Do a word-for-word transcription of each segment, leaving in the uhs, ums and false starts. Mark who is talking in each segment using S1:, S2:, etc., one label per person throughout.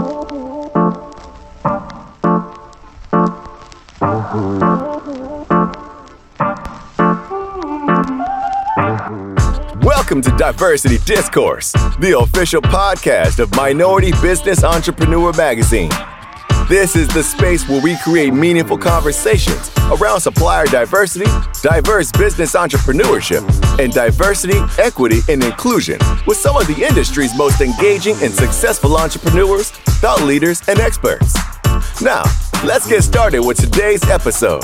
S1: Welcome to Diversity Discourse, the official podcast of Minority Business Entrepreneur Magazine. This is the space where we create meaningful conversations around supplier diversity, diverse business entrepreneurship, and diversity, equity, and inclusion with some of the industry's most engaging and successful entrepreneurs, thought leaders, and experts. Now, let's get started with today's episode.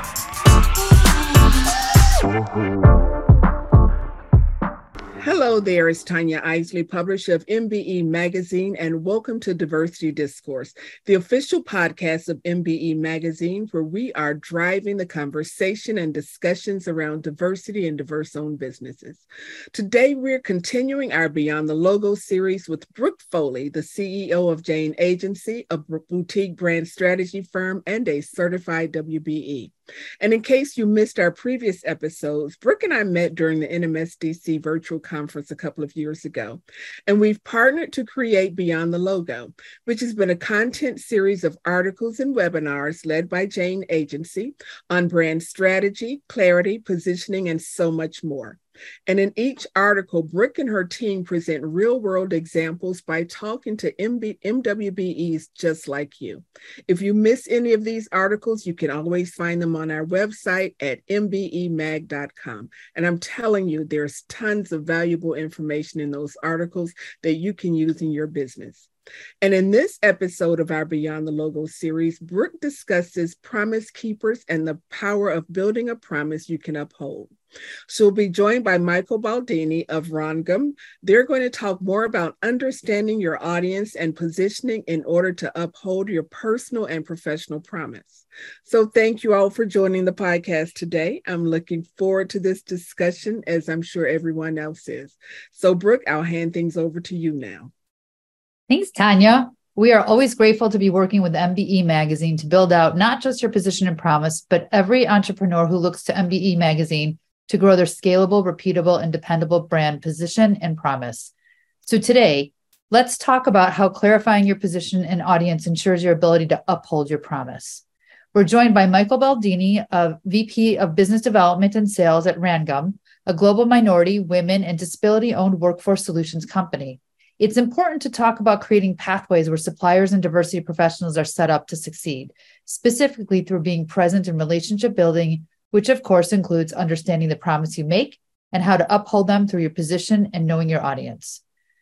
S2: Hello there, it's Tanya Isley, publisher of M B E Magazine, and welcome to Diversity Discourse, the official podcast of M B E Magazine, where we are driving the conversation and discussions around diversity and diverse-owned businesses. Today, we're continuing our Beyond the Logo series with Brooke Foley, the C E O of Jane Agency, a boutique brand strategy firm and a certified W B E. And in case you missed our previous episodes, Brooke and I met during the N M S D C virtual conference a couple of years ago, and we've partnered to create Beyond the Logo, which has been a content series of articles and webinars led by Jane Agency on brand strategy, clarity, positioning, and so much more. And in each article, Brooke and her team present real-world examples by talking to M B- M W B Es just like you. If you miss any of these articles, you can always find them on our website at m b e mag dot com. And I'm telling you, there's tons of valuable information in those articles that you can use in your business. And in this episode of our Beyond the Logo series, Brooke discusses promise keepers and the power of building a promise you can uphold. She'll be joined by Michael Baldini of Rongum. They're going to talk more about understanding your audience and positioning in order to uphold your personal and professional promise. So thank you all for joining the podcast today. I'm looking forward to this discussion, as I'm sure everyone else is. So Brooke, I'll hand things over to you now.
S3: Thanks, Tanya. We are always grateful to be working with M B E Magazine to build out not just your position and promise, but every entrepreneur who looks to M B E Magazine to grow their scalable, repeatable, and dependable brand position and promise. So today, let's talk about how clarifying your position and audience ensures your ability to uphold your promise. We're joined by Michael Baldini, of V P of Business Development and Sales at Rongum, a global minority, women, and disability-owned workforce solutions company. It's important to talk about creating pathways where suppliers and diversity professionals are set up to succeed, specifically through being present in relationship building, which of course includes understanding the promise you make and how to uphold them through your position and knowing your audience.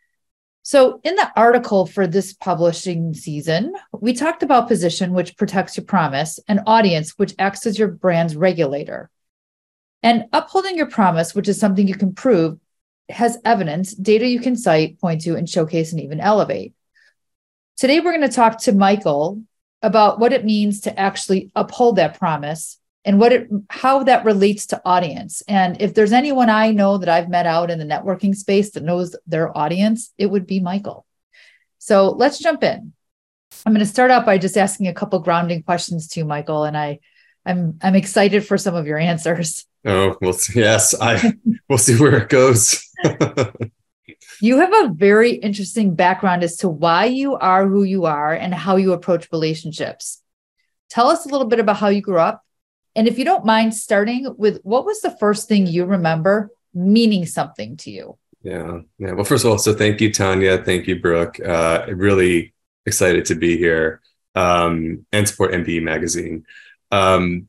S3: So in the article for this publishing season, we talked about position, which protects your promise, and audience, which acts as your brand's regulator. And upholding your promise, which is something you can prove, has evidence, data you can cite, point to, and showcase, and even elevate. Today, we're going to talk to Michael about what it means to actually uphold that promise and what it, how that relates to audience. And if there's anyone I know that I've met out in the networking space that knows their audience, it would be Michael. So let's jump in. I'm going to start out by just asking a couple grounding questions to you, Michael, and I, I'm I'm excited for some of your answers.
S4: Oh, well, yes, I we'll see where it goes.
S3: You have a very interesting background as to why you are who you are and how you approach relationships. Tell us a little bit about how you grew up. And if you don't mind starting with, what was the first thing you remember meaning something to you?
S4: Yeah. Yeah. Well, first of all, so thank you, Tanya. Thank you, Brooke. Uh, really excited to be here um, and support M B E Magazine. Um,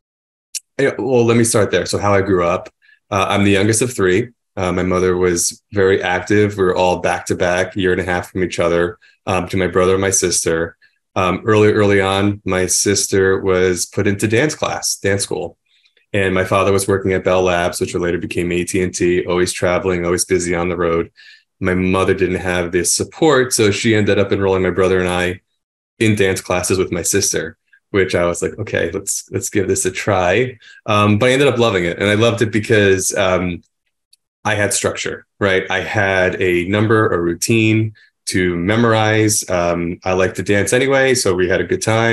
S4: Well, let me start there. So how I grew up, uh, I'm the youngest of three. Uh, my mother was very active. We were all back to back, year and a half from each other, um, to my brother and my sister. Um, early, early on, my sister was put into dance class, dance school. And my father was working at Bell Labs, which later became A T and T, always traveling, always busy on the road. My mother didn't have this support, so she ended up enrolling my brother and I in dance classes with my sister, which I was like, okay, let's let's give this a try. Um, but I ended up loving it. And I loved it because um, I had structure, right? I had a number, a routine to memorize. Um, I like to dance anyway, so we had a good time.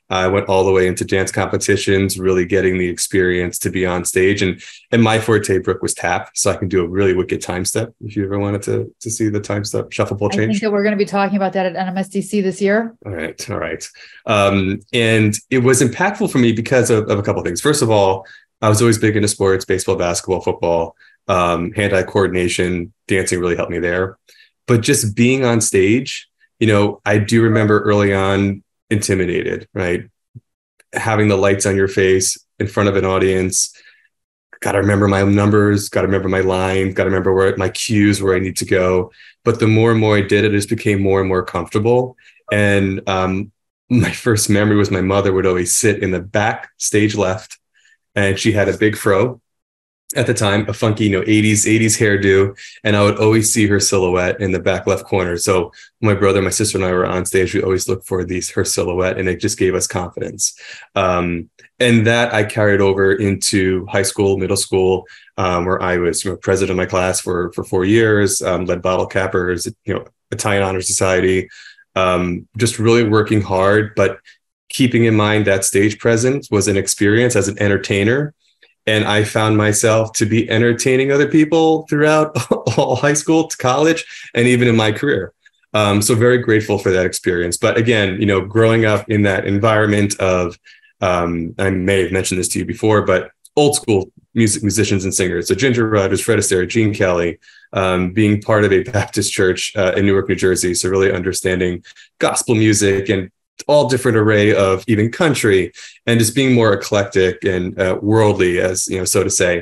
S4: I went all the way into dance competitions, really getting the experience to be on stage. And and my forte, Brooke, was tap. So I can do a really wicked time step if you ever wanted to, to see the time step shuffle ball change.
S3: I think that we're going to be talking about that at N M S D C this year.
S4: All right. All right. Um, and it was impactful for me because of, of a couple of things. First of all, I was always big into sports, baseball, basketball, football, um, hand-eye coordination, dancing really helped me there. But just being on stage, you know, I do remember early on intimidated, right? Having the lights on your face in front of an audience, got to remember my numbers, got to remember my line, got to remember where my cues, where I need to go. But the more and more I did it, it just became more and more comfortable. And um, my first memory was my mother would always sit in the back stage left, and she had a big fro at the time, a funky, you know, eighties, eighties hairdo. And I would always see her silhouette in the back left corner. So my brother, my sister, and I were on stage. We always looked for these, her silhouette, and it just gave us confidence. Um, and that I carried over into high school, middle school, um, where I was, you know, president of my class for, for four years, um, led bottle cappers, you know, Italian Honor Society, um, just really working hard, but keeping in mind that stage presence was an experience as an entertainer. And I found myself to be entertaining other people throughout all high school to college and even in my career. Um, so very grateful for that experience. But again, you know, growing up in that environment of, um, I may have mentioned this to you before, but old school music musicians and singers. So Ginger Rogers, Fred Astaire, Gene Kelly, um, being part of a Baptist church uh, in Newark, New Jersey. So really understanding gospel music and all different array of even country, and just being more eclectic and uh, worldly, as you know, so to say.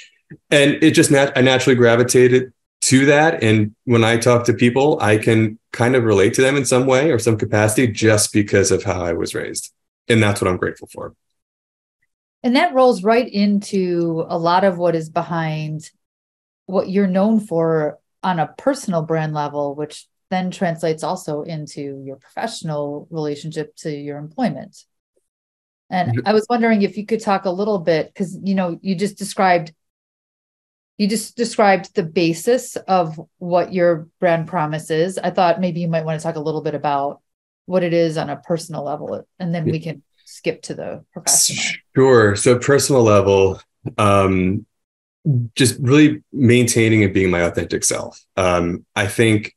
S4: And it just nat- I naturally gravitated to that. And when I talk to people, I can kind of relate to them in some way or some capacity just because of how I was raised. And that's what I'm grateful for.
S3: And that rolls right into a lot of what is behind what you're known for on a personal brand level, which then translates also into your professional relationship to your employment. And I was wondering if you could talk a little bit, because, you know, you just described, you just described the basis of what your brand promise is. I thought maybe you might want to talk a little bit about what it is on a personal level, and then we can skip to the professional.
S4: Sure. So personal level, um, just really maintaining and being my authentic self. Um, I think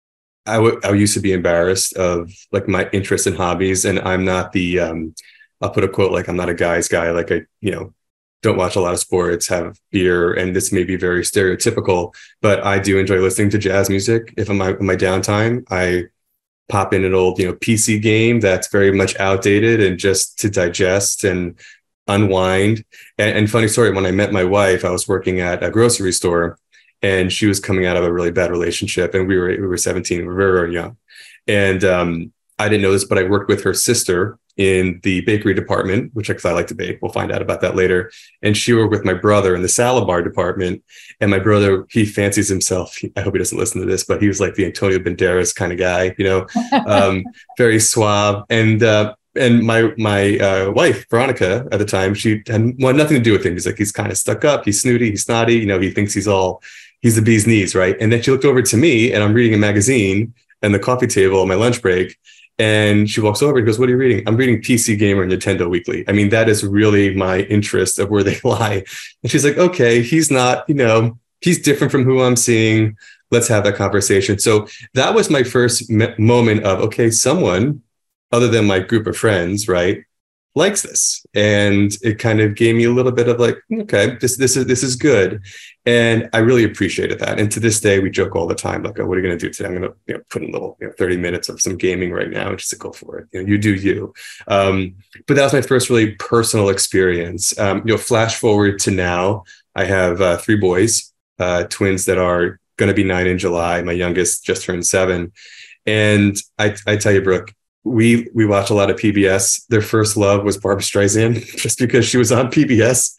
S4: I, w- I used to be embarrassed of like my interests and hobbies, and I'm not the, um, I'll put a quote, like, I'm not a guy's guy. Like I, you know, don't watch a lot of sports, have beer, and this may be very stereotypical, but I do enjoy listening to jazz music. If I'm my, my downtime, I pop in an old, you know, P C game that's very much outdated, and just to digest and unwind. And, and funny story, when I met my wife, I was working at a grocery store, and she was coming out of a really bad relationship, and we were we were seventeen, we were very, very young. And um, I didn't know this, but I worked with her sister in the bakery department, which because I like to bake, we'll find out about that later. And she worked with my brother in the salad bar department. And my brother, he fancies himself, I hope he doesn't listen to this, but he was like the Antonio Banderas kind of guy, you know, um, very suave. And uh, and my my uh, wife, Veronica, at the time, she had well, nothing to do with him. He's like, he's kind of stuck up, he's snooty, he's snotty, you know, he thinks he's all, he's the bee's knees, right? And then she looked over to me, and I'm reading a magazine and the coffee table on my lunch break. And she walks over and goes, "What are you reading?" "I'm reading P C Gamer and Nintendo Weekly." I mean, that is really my interest of where they lie. And she's like, "Okay, he's not, you know, he's different from who I'm seeing. Let's have that conversation." So that was my first me- moment of, okay, someone other than my group of friends, right, likes this. And it kind of gave me a little bit of like, okay, this this is this is good. And I really appreciated that. And to this day, we joke all the time, like, "Oh, what are you going to do today?" "I'm going to, you know, put in a little, you know, thirty minutes of some gaming right now," and just to go for it. You know, you do you. Um, but that was my first really personal experience. Um, you know, flash forward to now, I have uh, three boys, uh, twins that are going to be nine in July. My youngest just turned seven. And I, I tell you, Brooke, we we watch a lot of P B S. Their first love was Barbra Streisand, just because she was on P B S.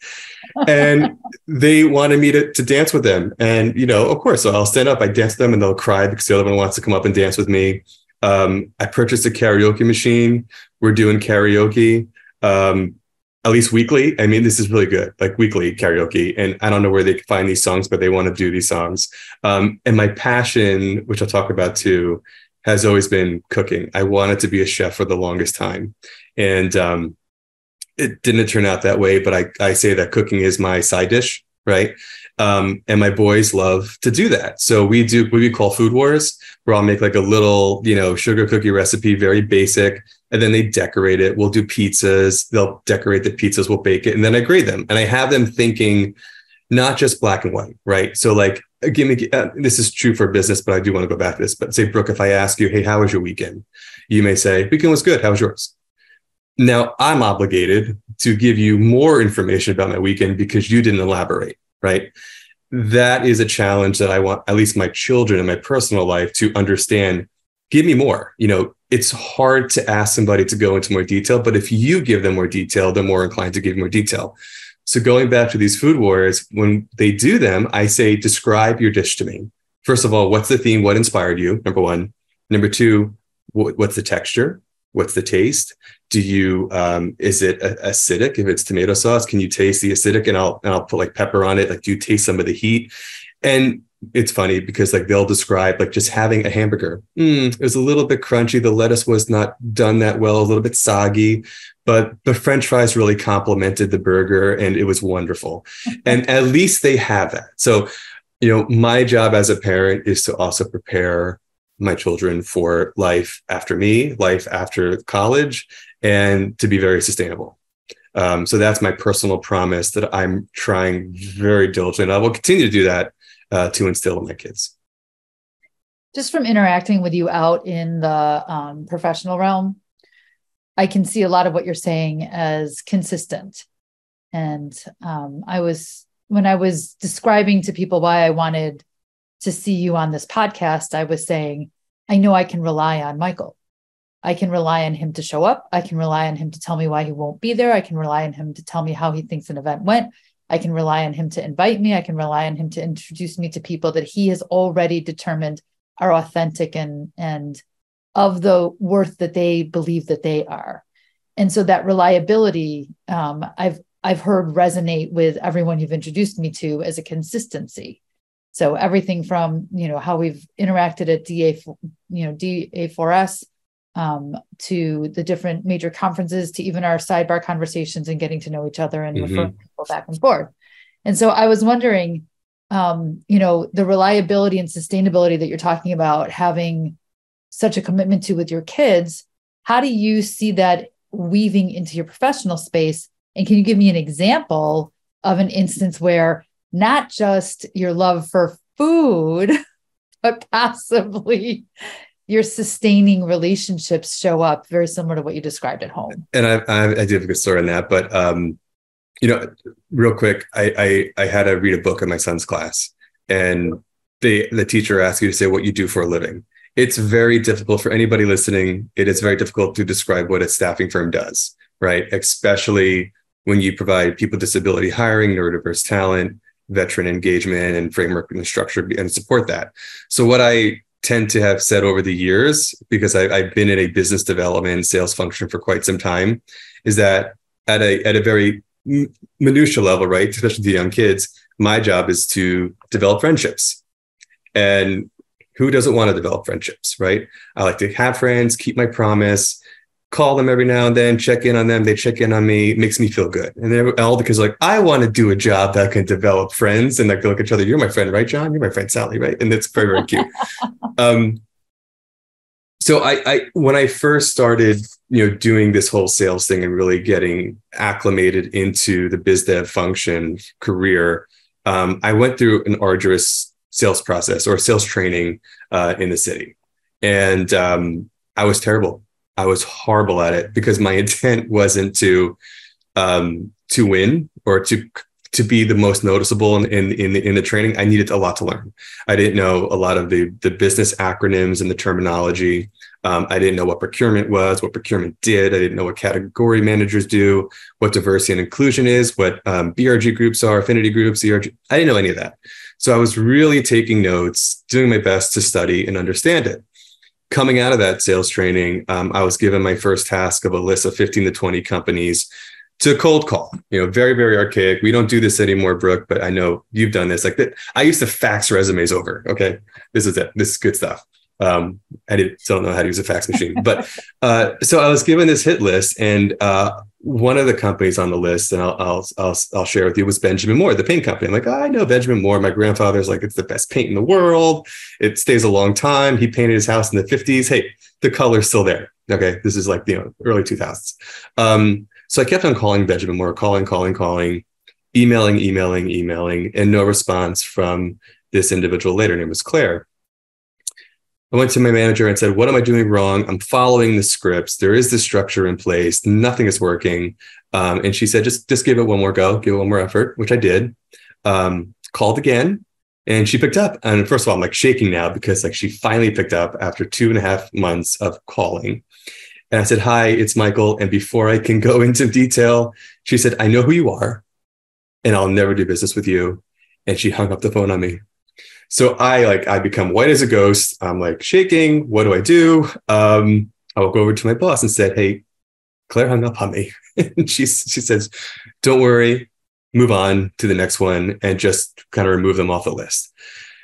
S4: And they wanted me to, to dance with them. And, you know, of course, so I'll stand up, I dance with them, and they'll cry because the other one wants to come up and dance with me. Um, I purchased a karaoke machine. We're doing karaoke um, at least weekly. I mean, this is really good, like weekly karaoke. And I don't know where they can find these songs, but they want to do these songs. Um, and my passion, which I'll talk about too, has always been cooking. I wanted to be a chef for the longest time. And um, it didn't turn out that way, but I, I say that cooking is my side dish, right? Um, and my boys love to do that. So we do what we call food wars, where I'll make like a little, you know, sugar cookie recipe, very basic, and then they decorate it. We'll do pizzas. They'll decorate the pizzas. We'll bake it, and then I grade them. And I have them thinking not just black and white, right? So like, give me, uh, this is true for business, but I do want to go back to this. But say, Brooke, if I ask you, hey, how was your weekend? You may say, weekend was good. How was yours? Now I'm obligated to give you more information about my weekend because you didn't elaborate, right? That is a challenge that I want at least my children in my personal life to understand. Give me more. You know, it's hard to ask somebody to go into more detail, but if you give them more detail, they're more inclined to give more detail. So going back to these food wars, when they do them, I say, describe your dish to me. First of all, what's the theme? What inspired you? Number one. Number two, wh- what's the texture? What's the taste? Do you, um, is it acidic? If it's tomato sauce, can you taste the acidic? And I'll, and I'll put like pepper on it. Like, do you taste some of the heat? And it's funny because like they'll describe like just having a hamburger. Mm, it was a little bit crunchy. The lettuce was not done that well, a little bit soggy, but the French fries really complemented the burger and it was wonderful. And at least they have that. So, you know, my job as a parent is to also prepare my children for life after me, life after college, and to be very sustainable. Um, so that's my personal promise that I'm trying very diligently. I will continue to do that uh, to instill in my kids.
S3: Just from interacting with you out in the um, professional realm, I can see a lot of what you're saying as consistent. And um, I was, when I was describing to people why I wanted to see you on this podcast, I was saying, I know I can rely on Michael. I can rely on him to show up. I can rely on him to tell me why he won't be there. I can rely on him to tell me how he thinks an event went. I can rely on him to invite me. I can rely on him to introduce me to people that he has already determined are authentic and, and of the worth that they believe that they are. And so that reliability, um, I've, I've heard resonate with everyone you've introduced me to as a consistency. So everything from, you know, how we've interacted at D A, you know, D A four S, um, to the different major conferences, to even our sidebar conversations and getting to know each other and mm-hmm. referring people back and forth. And so I was wondering, um, you know, the reliability and sustainability that you're talking about having such a commitment to with your kids, how do you see that weaving into your professional space? And can you give me an example of an instance where not just your love for food, but possibly your sustaining relationships show up very similar to what you described at home?
S4: And I, I, I do have a good story on that, but um, you know, real quick, I, I I had to read a book in my son's class, and the the teacher asked you to say what you do for a living. It's very difficult for anybody listening. It is very difficult to describe what a staffing firm does, right? Especially when you provide people with disability hiring, neurodiverse talent, veteran engagement, and framework and structure and support that. So what I tend to have said over the years, because I, I've been in a business development sales function for quite some time, is that at a at a very minutia level, right, especially to young kids, my job is to develop friendships. And who doesn't want to develop friendships, right? I like to have friends, keep my promise, call them every now and then, check in on them. They check in on me. It makes me feel good. And then all the kids are like, I want to do a job that can develop friends. And like, look at each other. You're my friend, right, John? You're my friend, Sally, right? And it's very, very cute. um, so I, I, when I first started, you know, doing this whole sales thing and really getting acclimated into the biz dev function career, um, I went through an arduous sales process or sales training uh, in the city. And um, I was terrible. I was horrible at it because my intent wasn't to um, to win or to to be the most noticeable in, in in the in the training. I needed a lot to learn. I didn't know a lot of the the business acronyms and the terminology. Um, I didn't know what procurement was, what procurement did. I didn't know what category managers do, what diversity and inclusion is, what um, B R G groups are, affinity groups, E R G. I didn't know any of that. So I was really taking notes, doing my best to study and understand it. Coming out of that sales training, um, I was given my first task of a list of fifteen to twenty companies to cold call. You know, very, very archaic. We don't do this anymore, Brooke, but I know you've done this. Like that, I used to fax resumes over. Okay, this is it. This is good stuff. Um, I did, still don't know how to use a fax machine, but uh, so I was given this hit list, and uh, one of the companies on the list, and I'll, I'll I'll I'll share with you, was Benjamin Moore, the paint company. I'm like, oh, I know Benjamin Moore. My grandfather's like, it's the best paint in the world. It stays a long time. He painted his house in the fifties. Hey, the color's still there. Okay, this is like, you know, early two thousands. Um, so I kept on calling Benjamin Moore, calling, calling, calling, emailing, emailing, emailing, and no response from this individual later. Her name was Claire. I went to my manager and said, what am I doing wrong? I'm following the scripts. There is this structure in place. Nothing is working. Um, and she said, just, just give it one more go, give it one more effort, which I did. Um, called again, and she picked up. And first of all, I'm like shaking now because like she finally picked up after two and a half months of calling. And I said, hi, it's Michael. And before I can go into detail, she said, I know who you are, and I'll never do business with you. And she hung up the phone on me. So I like, I become white as a ghost. I'm like shaking. What do I do? Um, I will go over to my boss and said, hey, Claire hung up on me. And she, she says, don't worry, move on to the next one and just kind of remove them off the list.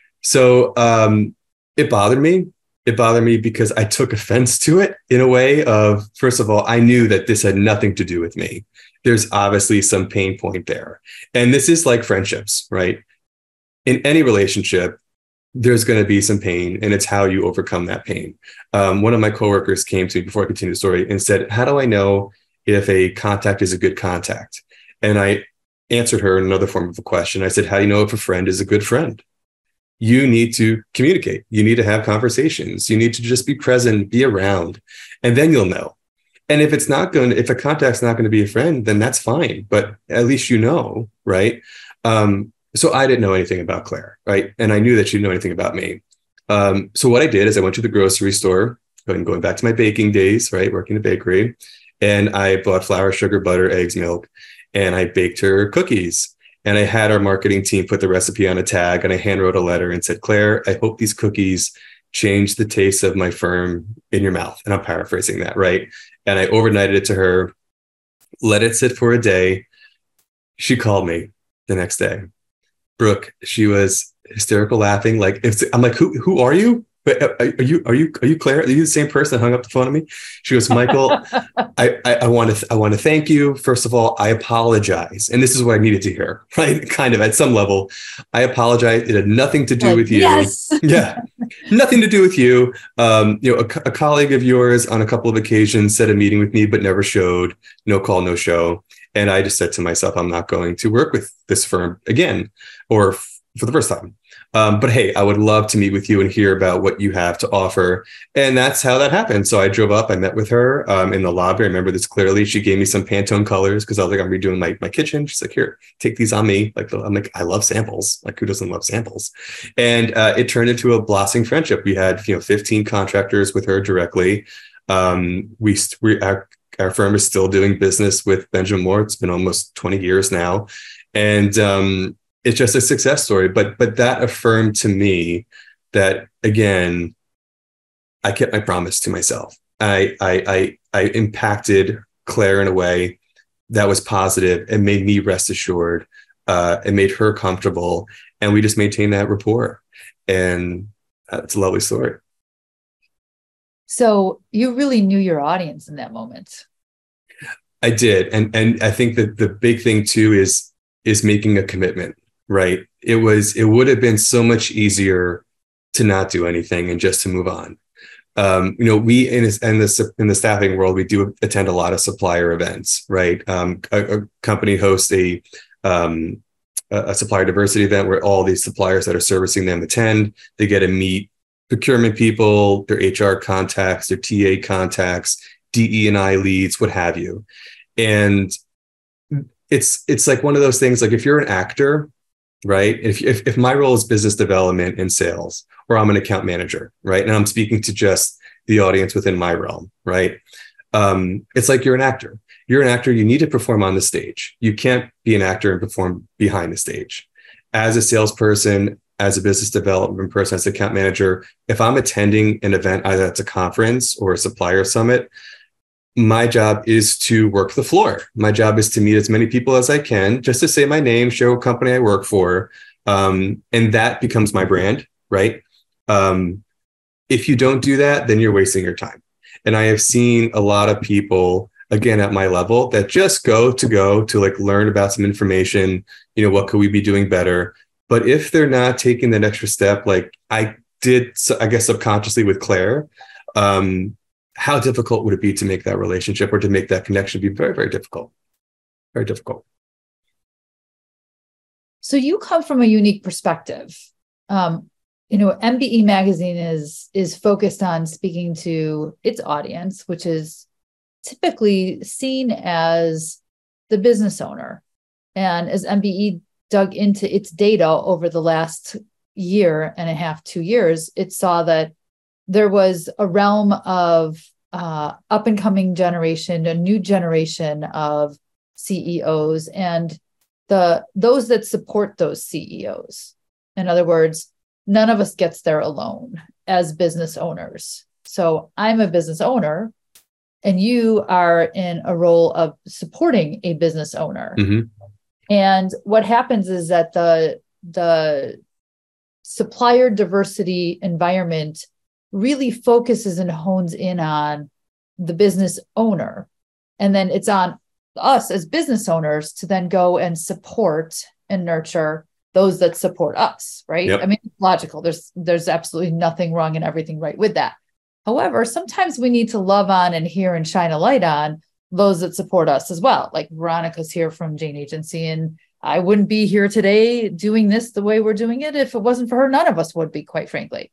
S4: So um, it bothered me. It bothered me because I took offense to it in a way of, first of all, I knew that this had nothing to do with me. There's obviously some pain point there. And this is like friendships, right? In any relationship, there's going to be some pain, and it's how you overcome that pain. Um, one of my coworkers came to me before I continue the story and said, how do I know if a contact is a good contact? And I answered her in another form of a question. I said, how do you know if a friend is a good friend? You need to communicate. You need to have conversations. You need to just be present, be around, and then you'll know. And if it's not going to, if a contact's not going to be a friend, then that's fine. But at least you know, right? Um, So I didn't know anything about Claire, right? And I knew that she didn't know anything about me. Um, so what I did is I went to the grocery store, going back to my baking days, right? Working in a bakery. And I bought flour, sugar, butter, eggs, milk, and I baked her cookies. And I had our marketing team put the recipe on a tag, and I hand wrote a letter and said, Claire, I hope these cookies change the taste of my firm in your mouth. And I'm paraphrasing that, right? And I overnighted it to her, let it sit for a day. She called me the next day. Brooke, she was hysterical laughing. Like, if I'm like, who who are you? Are you are you are you Claire? Are you the same person that hung up the phone on me? She goes, Michael, I I, I want to I want to thank you. First of all, I apologize, and this is what I needed to hear. Right, kind of at some level, I apologize. It had nothing to do like, with you.
S3: Yes.
S4: Yeah, nothing to do with you. Um, you know, a, a colleague of yours on a couple of occasions set a meeting with me, but never showed. No call, no show. And I just said to myself, I'm not going to work with this firm again, or f- for the first time. Um, but hey, I would love to meet with you and hear about what you have to offer. And that's how that happened. So I drove up, I met with her um, in the lobby. I remember this clearly. She gave me some Pantone colors because I was like, I'm redoing my, my kitchen. She's like, here, take these on me. Like, I'm like, I love samples. Like, who doesn't love samples? And uh, it turned into a blossoming friendship. We had, you know, fifteen contractors with her directly. Um, we, we our, our firm is still doing business with Benjamin Moore. It's been almost twenty years now. And um, it's just a success story. But but that affirmed to me that, again, I kept my promise to myself. I I I, I impacted Claire in a way that was positive and made me rest assured. Uh, it made her comfortable. And we just maintained that rapport. And uh, it's a lovely story.
S3: So you really knew your audience in that moment.
S4: I did. And and I think that the big thing too is is making a commitment, right? It was it would have been so much easier to not do anything and just to move on. Um, you know, we in, in the in the staffing world, we do attend a lot of supplier events, right? Um, a, a company hosts a um, a supplier diversity event where all these suppliers that are servicing them attend. They get to meet procurement people, their H R contacts, their T A contacts, D E and I leads, what have you. And it's it's like one of those things, like if you're an actor, right? If, if if my role is business development and sales, or I'm an account manager, right? And I'm speaking to just the audience within my realm, right? Um, it's like you're an actor. You're an actor, you need to perform on the stage. You can't be an actor and perform behind the stage. As a salesperson, as a business development person, as an account manager, if I'm attending an event, either it's a conference or a supplier summit, my job is to work the floor. My job is to meet as many people as I can, just to say my name, share what company I work for. Um, and that becomes my brand, right? Um, if you don't do that, then you're wasting your time. And I have seen a lot of people, again, at my level, that just go to go to like learn about some information, you know, what could we be doing better? But if they're not taking that extra step, like I did, I guess, subconsciously with Claire, um, how difficult would it be to make that relationship or to make that connection? It'd be very, very difficult. Very difficult.
S3: So you come from a unique perspective. Um, you know, M B E Magazine is is focused on speaking to its audience, which is typically seen as the business owner. And as M B E dug into its data over the last year and a half, two years, it saw that there was a realm of uh, up and coming generation, a new generation of C E Os, and the those that support those C E Os. In other words, none of us gets there alone as business owners. So I'm a business owner, and you are in a role of supporting a business owner.
S4: Mm-hmm.
S3: And what happens is that the, the supplier diversity environment really focuses and hones in on the business owner. And then it's on us as business owners to then go and support and nurture those that support us, right?
S4: Yep.
S3: I mean, it's logical. There's there's absolutely nothing wrong and everything right with that. However, sometimes we need to love on and hear and shine a light on those that support us as well. Like Veronica's here from Jane Agency, and I wouldn't be here today doing this the way we're doing it if it wasn't for her. None of us would be, quite frankly.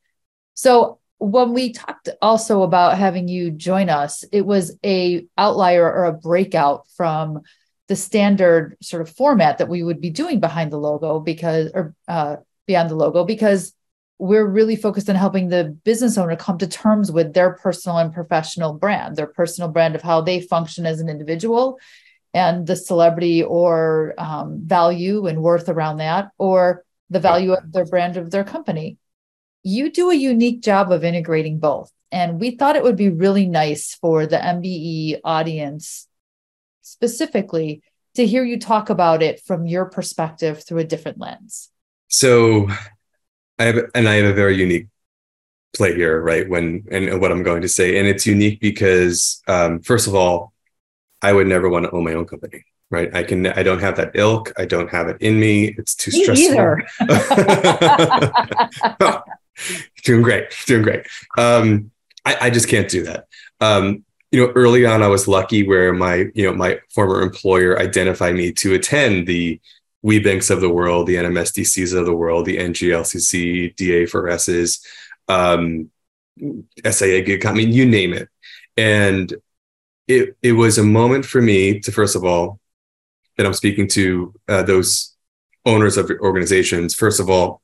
S3: So when we talked also about having you join us, it was a outlier or a breakout from the standard sort of format that we would be doing behind the logo because, or uh, beyond the logo, because we're really focused on helping the business owner come to terms with their personal and professional brand, their personal brand of how they function as an individual and the celebrity or um, value and worth around that, or the value of their brand of their company. You do a unique job of integrating both. And we thought it would be really nice for the M B E audience specifically to hear you talk about it from your perspective through a different lens.
S4: So I have, and I have a very unique play here, right? When, and what I'm going to say, and it's unique because, um, first of all, I would never want to own my own company, right? I can, I don't have that ilk. I don't have it in me. It's too
S3: me
S4: stressful.
S3: Either.
S4: Doing great, doing great. Um, I, I just can't do that. Um, you know, early on, I was lucky where my, you know, my former employer identified me to attend the WeBanks of the world, the N M S D Cs of the world, the N G L C C, D A four S's, um, S I A Gig, I mean, you name it. And it it was a moment for me to, first of all, that I'm speaking to uh, those owners of organizations. First of all,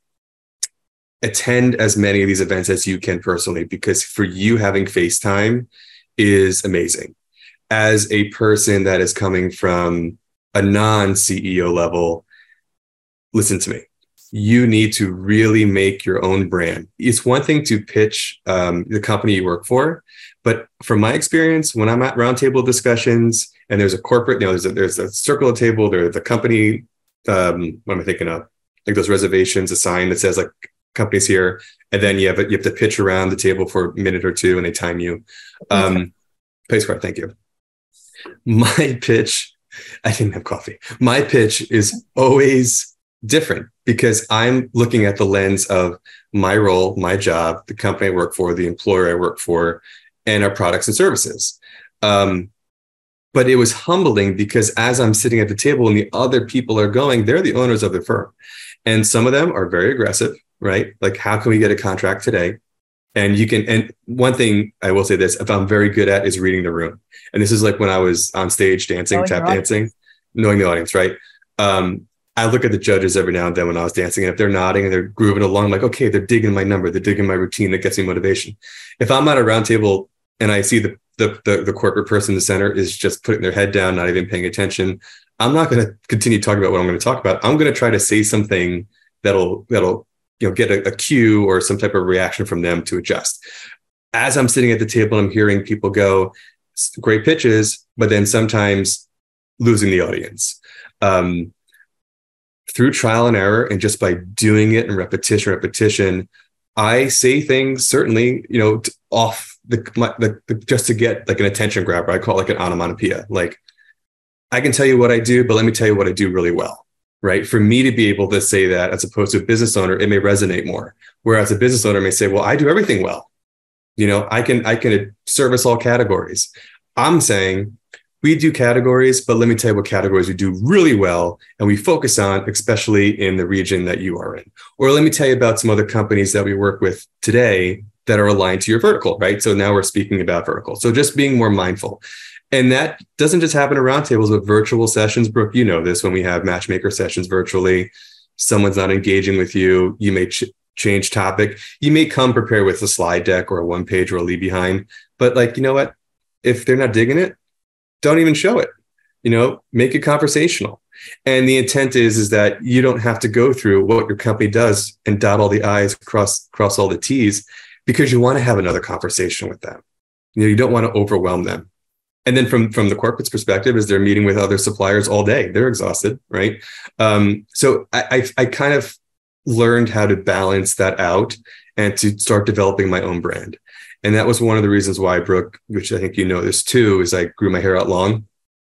S4: attend as many of these events as you can personally, because for you, having FaceTime is amazing. As a person that is coming from a non-C E O level, listen to me. You need to really make your own brand. It's one thing to pitch um, the company you work for, but from my experience, when I'm at roundtable discussions and there's a corporate, you know, there's a, there's a circle of table, there's the company, um, what am I thinking of? Like those reservations, a sign that says like companies here, and then you have, you have to pitch around the table for a minute or two and they time you. Um, okay. Place card, thank you. My pitch, I didn't have coffee. My pitch is always different because I'm looking at the lens of my role, my job, the company I work for, the employer I work for, and our products and services. Um, but it was humbling because as I'm sitting at the table and the other people are going, they're the owners of the firm. And some of them are very aggressive, right? Like, how can we get a contract today? And you can, and one thing I will say this, if I'm very good at is reading the room. And this is like when I was on stage dancing, knowing tap dancing, knowing the audience, right? Um, I look at the judges every now and then when I was dancing, and if they're nodding and they're grooving along, I'm like, okay, they're digging my number, they're digging my routine, that gets me motivation. If I'm at a round table and I see the, the, the, the corporate person in the center is just putting their head down, not even paying attention, I'm not going to continue talking about what I'm going to talk about. I'm going to try to say something that'll, that'll, you know, get a, a cue or some type of reaction from them to adjust. As I'm sitting at the table, I'm hearing people go, great pitches, but then sometimes losing the audience. Um, through trial and error and just by doing it and repetition, repetition, I say things certainly, you know, off the, my, the, the just to get like an attention grabber. I call it like an onomatopoeia. Like, I can tell you what I do, but let me tell you what I do really well, right? For me to be able to say that as opposed to a business owner, it may resonate more. Whereas a business owner may say, well, I do everything well. You know, I can, I can service all categories. I'm saying we do categories, but let me tell you what categories we do really well. And we focus on, especially in the region that you are in. Or let me tell you about some other companies that we work with today that are aligned to your vertical, right? So now we're speaking about vertical. So just being more mindful. And that doesn't just happen at roundtables with virtual sessions. Brooke, you know this, when we have matchmaker sessions virtually, someone's not engaging with you, you may ch- change topic. You may come prepared with a slide deck or a one page or a leave behind, but like, you know what? If they're not digging it, don't even show it, you know, make it conversational. And the intent is, is that you don't have to go through what your company does and dot all the I's, cross, cross all the T's, because you want to have another conversation with them. You know, you don't want to overwhelm them. And then from, from the corporate's perspective, is they're meeting with other suppliers all day. They're exhausted, right? Um, so I, I, I kind of learned how to balance that out and to start developing my own brand. And that was one of the reasons why, Brooke, which I think you know this too, is I grew my hair out long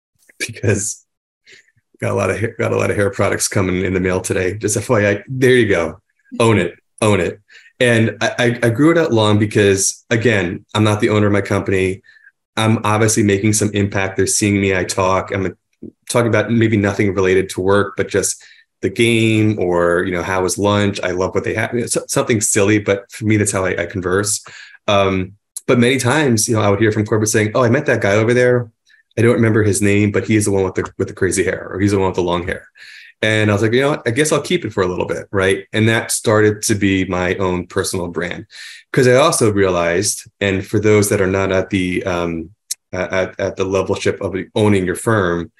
S4: because got a lot of hair, got a lot of hair products coming in the mail today. Just F Y I, there you go. Own it, own it. And I, I grew it out long because, again, I'm not the owner of my company. I'm obviously making some impact. They're seeing me. I talk. I'm talking about maybe nothing related to work, but just the game or, you know, how was lunch? I love what they have. It's something silly, but for me, that's how I, I converse. Um, but many times, you know, I would hear from corporate saying, oh, I met that guy over there. I don't remember his name, but he's the one with the, with the crazy hair, or he's the one with the long hair. And I was like, you know what, I guess I'll keep it for a little bit. Right. And that started to be my own personal brand, because I also realized, and for those that are not at the, um, at, at the levelship of owning your firm,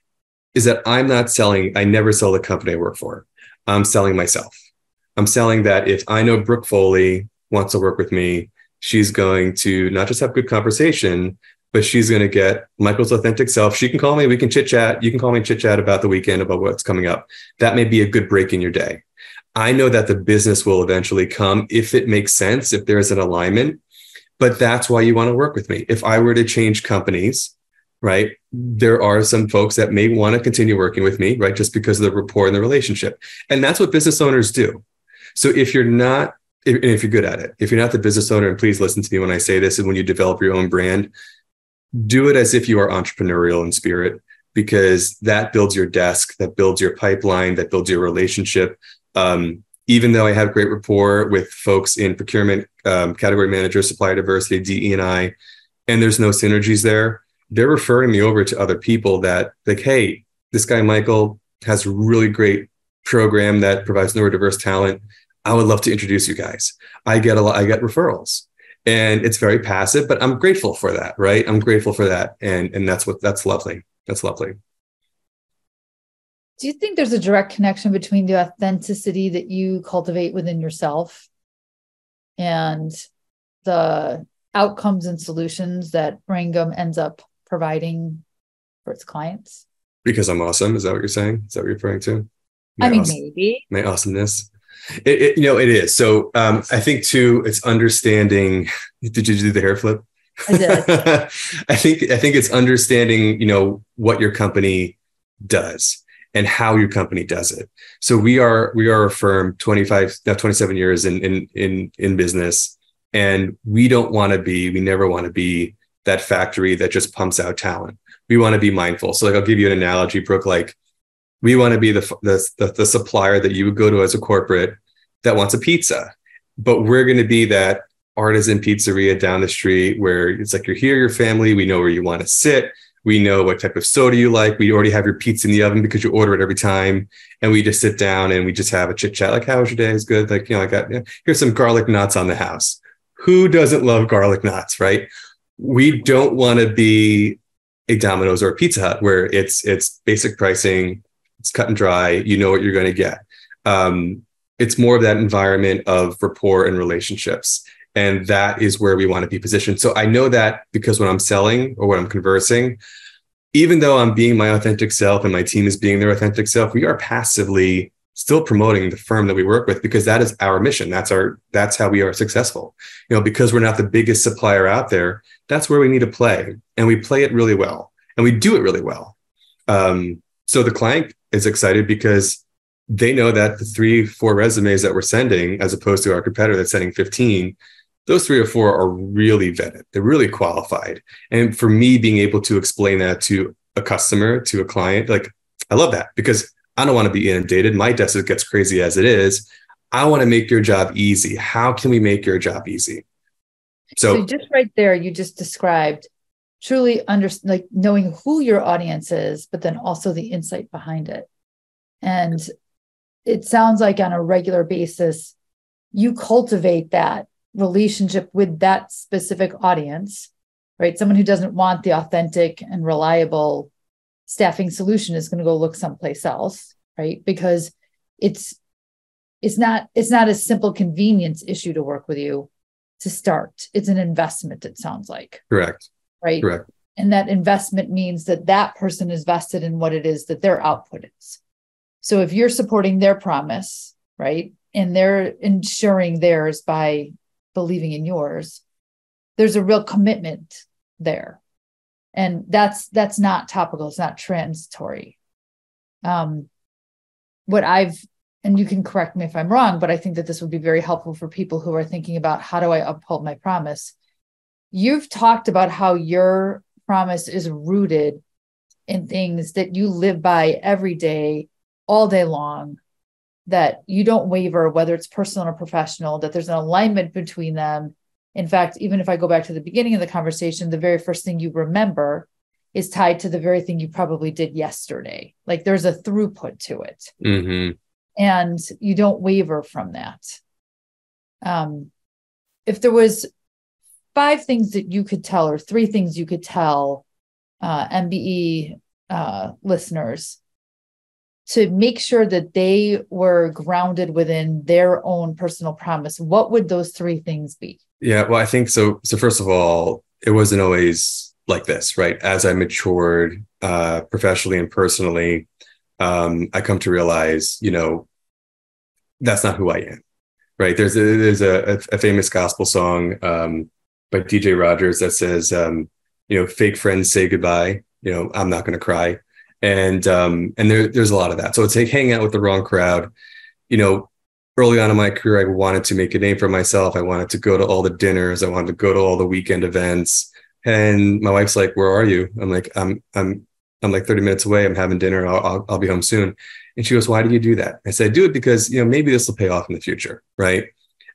S4: is that I'm not selling, I never sell the company I work for. I'm selling myself. I'm selling that if I know Brooke Foley wants to work with me, she's going to not just have good conversation, but she's going to get Michael's authentic self. She can call me, we can chit chat. You can call me and chit chat about the weekend, about what's coming up. That may be a good break in your day. I know that the business will eventually come if it makes sense, if there's an alignment, but that's why you want to work with me. If I were to change companies, right, there are some folks that may want to continue working with me, right, just because of the rapport and the relationship. And that's what business owners do. So if you're not, if, if you're good at it, if you're not the business owner, and please listen to me when I say this, and when you develop your own brand, do it as if you are entrepreneurial in spirit, because that builds your desk, that builds your pipeline, that builds your relationship. Um, even though I have great rapport with folks in procurement, um, category manager, supplier diversity, D E and I, and there's no synergies there, they're referring me over to other people that like, hey, this guy, Michael, has a really great program that provides neurodiverse talent. I would love to introduce you guys. I get a lot, I get referrals. And it's very passive, but I'm grateful for that, right? I'm grateful for that. And, and that's what, that's lovely. That's lovely.
S3: Do you think there's a direct connection between the authenticity that you cultivate within yourself and the outcomes and solutions that Rangam ends up providing for its clients?
S4: Because I'm awesome. Is that what you're saying? Is that what you're referring to?
S3: My I mean,
S4: awesome,
S3: maybe.
S4: My awesomeness. It, it, you know, it is. So um, I think too, it's understanding. Did you do the hair flip?
S3: I did.
S4: I think I think it's understanding, you know, what your company does and how your company does it. So we are we are a firm, twenty-five, now twenty-seven years in in in in business, and we don't want to be, we never want to be that factory that just pumps out talent. We want to be mindful. So like, I'll give you an analogy, Brooke. Like, we want to be the, the, the, the supplier that you would go to as a corporate that wants a pizza, but we're going to be that artisan pizzeria down the street where it's like, you're here, your family, we know where you want to sit. We know what type of soda you like. We already have your pizza in the oven because you order it every time. And we just sit down and we just have a chit chat. Like, how was your day? It's good. Like, you know, I got, you know, here's some garlic knots on the house. Who doesn't love garlic knots, right? We don't want to be a Domino's or a Pizza Hut where it's, it's basic pricing. It's cut and dry. You know what you're going to get. Um, it's more of that environment of rapport and relationships. And that is where we want to be positioned. So I know that because when I'm selling or when I'm conversing, even though I'm being my authentic self and my team is being their authentic self, we are passively still promoting the firm that we work with, because that is our mission. That's our, that's how we are successful. You know, because we're not the biggest supplier out there, that's where we need to play. And we play it really well, and we do it really well. Um, so the client is excited because they know that the three, four resumes that we're sending, as opposed to our competitor that's sending fifteen, those three or four are really vetted. They're really qualified. And for me, being able to explain that to a customer, to a client, like, I love that, because I don't want to be inundated. My desk gets crazy as it is. I want to make your job easy. How can we make your job easy? So,
S3: so just right there, you just described truly under, like knowing who your audience is, but then also the insight behind it. And it sounds like on a regular basis, you cultivate that relationship with that specific audience, right? Someone who doesn't want the authentic and reliable staffing solution is going to go look someplace else, right? Because it's it's not it's not a simple convenience issue to work with you to start. It's an investment, it sounds like.
S4: Correct.
S3: Right.
S4: Correct.
S3: And that investment means that that person is vested in what it is that their output is. So if you're supporting their promise, right, and they're ensuring theirs by believing in yours, there's a real commitment there. And that's that's not topical. It's not transitory. Um, what I've, and you can correct me if I'm wrong, but I think that this would be very helpful for people who are thinking about, how do I uphold my promise? You've talked about how your promise is rooted in things that you live by every day, all day long, that you don't waver, whether it's personal or professional, that there's an alignment between them. In fact, even if I go back to the beginning of the conversation, the very first thing you remember is tied to the very thing you probably did yesterday. Like there's a throughput to it.
S4: Mm-hmm.
S3: And you don't waver from that. Um, if there was five things that you could tell, or three things you could tell uh, M B E uh, listeners to make sure that they were grounded within their own personal promise, what would those three things be?
S4: Yeah, well, I think so. So first of all, it wasn't always like this, right? As I matured uh, professionally and personally, um, I come to realize, you know, that's not who I am, right? There's a, there's a, a famous gospel song um, by D J Rogers that says, um, you know, fake friends say goodbye. You know, I'm not going to cry. And um, and there, there's a lot of that. So it's like hanging out with the wrong crowd. You know, early on in my career, I wanted to make a name for myself. I wanted to go to all the dinners. I wanted to go to all the weekend events. And my wife's like, "Where are you?" I'm like, "I'm I'm I'm like thirty minutes away. I'm having dinner. I'll I'll, I'll be home soon." And she goes, "Why do you do that?" I said, "I do it because, you know, maybe this will pay off in the future, right?"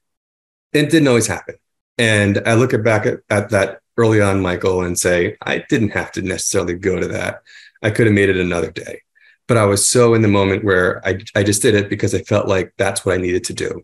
S4: It didn't always happen. And I look at back at, at that early on, Michael, and say, I didn't have to necessarily go to that. I could have made it another day, but I was so in the moment where I, I just did it because I felt like that's what I needed to do.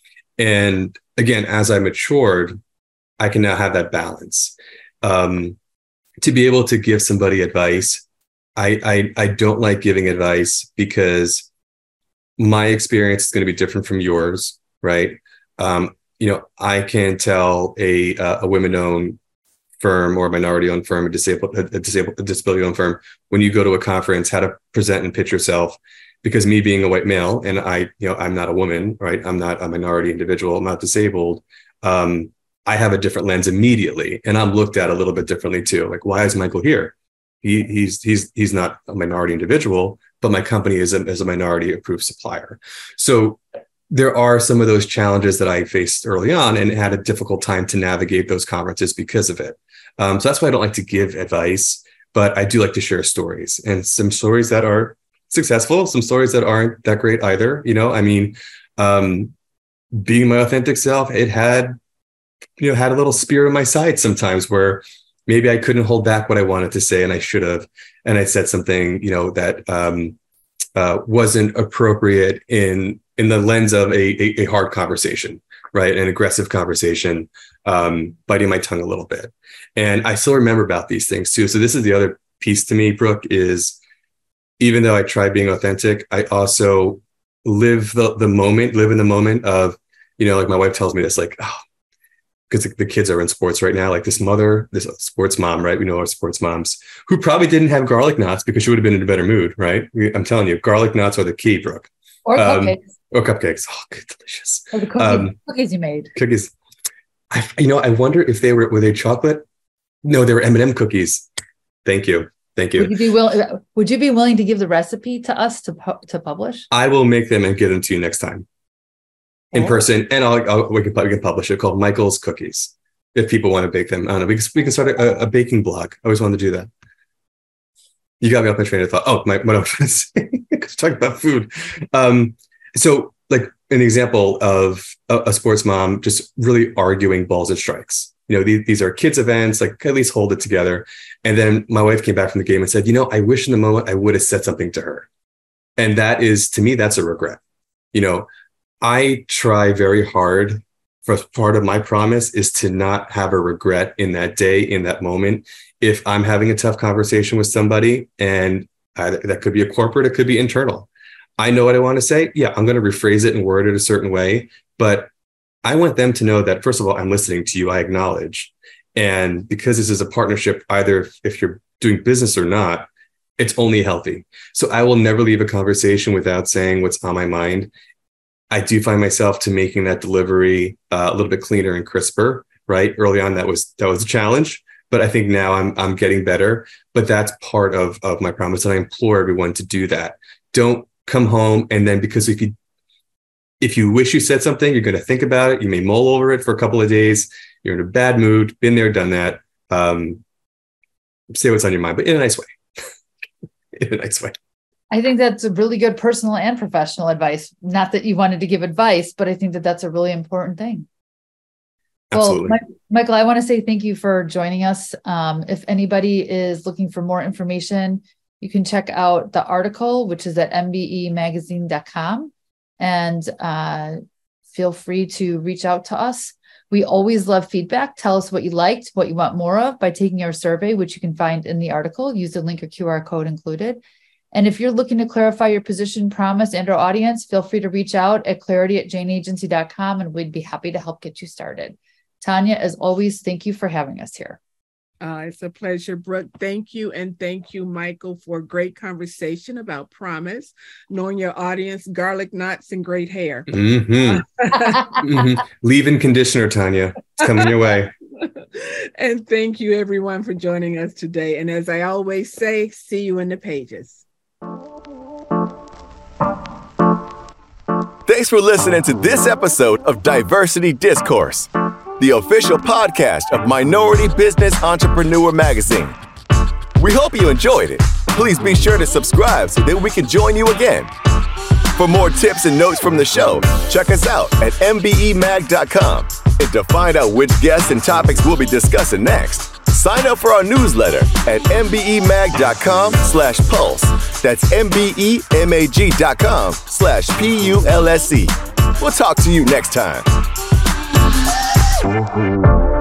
S4: And again, as I matured, I can now have that balance. Um, to be able to give somebody advice, I, I, I don't like giving advice because my experience is going to be different from yours, right? Um, you know, I can tell a, a women-owned firm or a minority-owned firm, a disabled, a disabled, a disability-owned firm, when you go to a conference, how to present and pitch yourself. Because me being a white male, and I, you know, I'm not a woman, right? I'm not a minority individual. I'm not disabled. Um, I have a different lens immediately, and I'm looked at a little bit differently too. Like, why is Michael here? He, he's he's he's not a minority individual, but my company is a, is a minority-approved supplier. So there are some of those challenges that I faced early on, and had a difficult time to navigate those conferences because of it. Um, so that's why I don't like to give advice, but I do like to share stories, and some stories that are successful, some stories that aren't that great either. You know, I mean, um, being my authentic self, it had, you know, had a little spear in my side sometimes where maybe I couldn't hold back what I wanted to say, and I should have. And I said something, you know, that um, uh, wasn't appropriate in in the lens of a, a, a hard conversation, right? An aggressive conversation, um, biting my tongue a little bit. And I still remember about these things too. So this is the other piece to me, Brooke, is even though I try being authentic, I also live the, the moment, live in the moment of, you know, like my wife tells me this, like, oh, because the, the kids are in sports right now, like this mother, this sports mom, right? We know our sports moms who probably didn't have garlic knots because she would have been in a better mood, right? I'm telling you, garlic knots are the key, Brooke.
S3: Or
S4: Um,
S3: cupcakes.
S4: or cupcakes. Oh, good, delicious.
S3: Or the cookies,
S4: Um,
S3: cookies you made.
S4: Cookies. I, you know, I wonder if they were were they chocolate? No, they were M and M cookies. Thank you, thank you.
S3: Would you be willing? Would you be willing to give the recipe to us to pu- to publish?
S4: I will make them and get them to you next time in
S3: Oh.
S4: person, and I'll, I'll we can we can publish it called Michael's Cookies if people want to bake them. I don't know. We can, we can start a, a baking blog. I always wanted to do that. You got me off my train of thought. Oh, my, what I was trying to say, because talking about food. Um, so, like an example of a, a sports mom just really arguing balls and strikes. You know, these, these are kids' events, like at least hold it together. And then my wife came back from the game and said, you know, I wish in the moment I would have said something to her. And that is, to me, that's a regret. You know, I try very hard. For part of my promise is to not have a regret in that day, in that moment. If I'm having a tough conversation with somebody, and I, that could be a corporate, it could be internal. I know what I want to say. Yeah, I'm going to rephrase it and word it a certain way. But I want them to know that, first of all, I'm listening to you. I acknowledge. And because this is a partnership, either if you're doing business or not, it's only healthy. So I will never leave a conversation without saying what's on my mind. I do find myself to making that delivery uh, a little bit cleaner and crisper, right? Early on, that was that was a challenge, but I think now I'm I'm getting better. But that's part of, of my promise, and I implore everyone to do that. Don't come home and then, because if you if you wish you said something, you're going to think about it. You may mull over it for a couple of days. You're in a bad mood. Been there, done that. Um, say what's on your mind, but in a nice way. in a nice way.
S3: I think that's a really good personal and professional advice. Not that you wanted to give advice, but I think that that's a really important thing.
S4: Absolutely.
S3: Well, Mi- Michael, I want to say thank you for joining us. Um, if anybody is looking for more information, you can check out the article, which is at M B E magazine dot com, and uh, feel free to reach out to us. We always love feedback. Tell us what you liked, what you want more of by taking our survey, which you can find in the article. Use the link or Q R code included. And if you're looking to clarify your position, promise, and our audience, feel free to reach out at clarity at jane agency dot com, and we'd be happy to help get you started. Tanya, as always, thank you for having us here.
S2: Uh, it's a pleasure, Brooke. Thank you. And thank you, Michael, for a great conversation about promise, knowing your audience, garlic knots, and great hair.
S4: Mm-hmm. mm-hmm. Leave-in conditioner, Tanya. It's coming your way.
S2: And thank you, everyone, for joining us today. And as I always say, see you in the pages.
S1: Thanks for listening to this episode of Diversity Discourse, the official podcast of Minority Business Entrepreneur Magazine. We hope you enjoyed it. Please be sure to subscribe so that we can join you again. For more tips and notes from the show, check us out at M B E mag dot com. And to find out which guests and topics we'll be discussing next, sign up for our newsletter at M B E mag dot com slash pulse. That's M B E M A G dot com slash P U L S E. We'll talk to you next time.